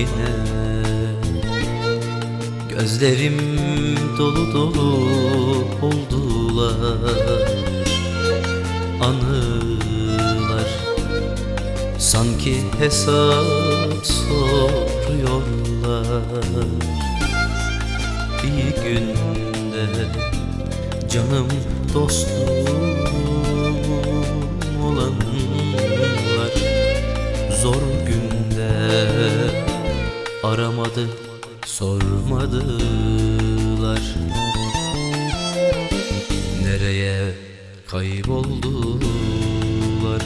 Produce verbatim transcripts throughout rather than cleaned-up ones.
yine. Gözlerim dolu dolu oldular, anılar sanki hesap soruyorlar. İyi günde canım dostum olanlar, zor günde aramadı sormadılar. Nereye kayboldular?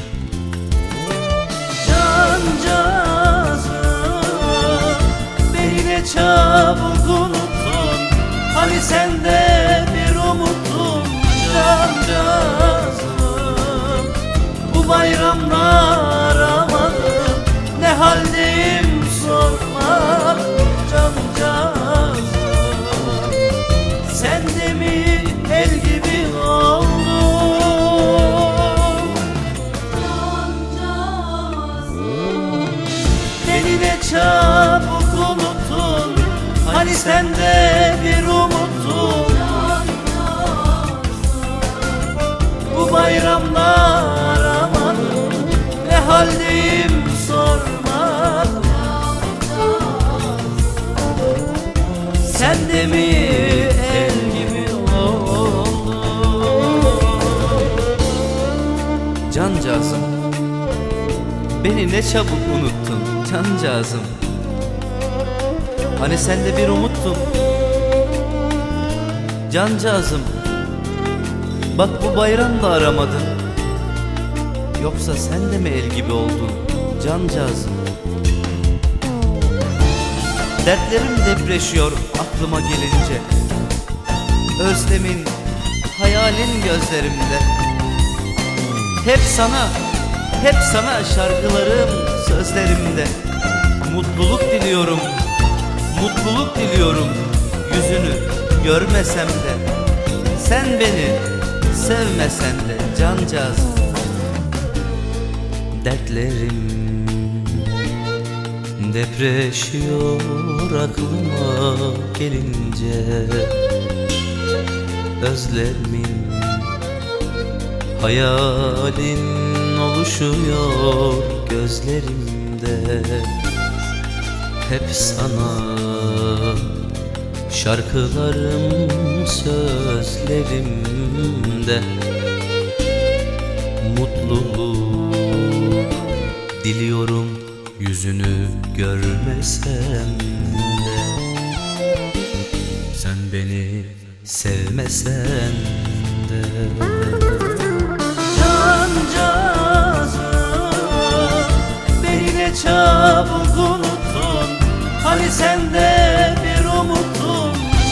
Cancağızım, beni ne çabuk unuttun, hani sende bir umuttum. Cancağızım, bu bayramlar aramadım, ne haldeyim sorma. Cancağızım, sen de mi el gibi oldun? Cancağızım, beni ne çabuk unuttun, hani sende bir umuttun. Bu bayramlar aramadım, ne haldeyim sormadım. Sen de mi el gibi oldun? Cancağızım, beni ne çabuk unuttun cancağızım, hani sende bir umuttun. Cancağızım, bak bu bayram da aramadın, yoksa sen de mi el gibi oldun cancağızım? Dertlerim depreşiyor aklıma gelince, özlemin, hayalin gözlerimde. Hep sana, hep sana şarkılarım sözlerimde. Mutluluk diliyorum, mutluluk diliyorum, yüzünü görmesem de, sen beni sevmesen de cancağızım. Dertlerim depreşiyor aklıma gelince, özlemin, hayalin oluşuyor gözlerimde. Hep sana şarkılarım sözlerimde. Mutluluk diliyorum, yüzünü görmesem de, sen beni sevmesen de. Cancağızım, beni ne çabuk unuttun, hani sende bir umuttun.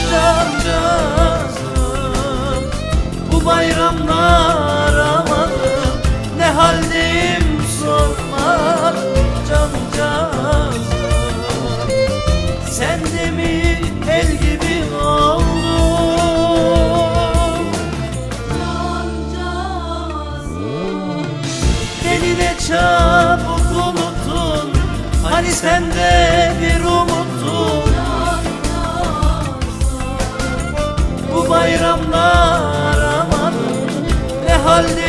Cancağızım, bu bayramlar aramadım, ne haldeyim sorma. Cancağızım, sen de mi el gibi oldun? Cancağızım, beni ne çabuk unuttun, hani sende bir umuttun. Bu bayramlar aramadım, ne halde